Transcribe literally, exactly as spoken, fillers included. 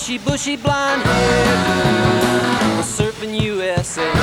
bushy, bushy blonde hair, surfing U S A.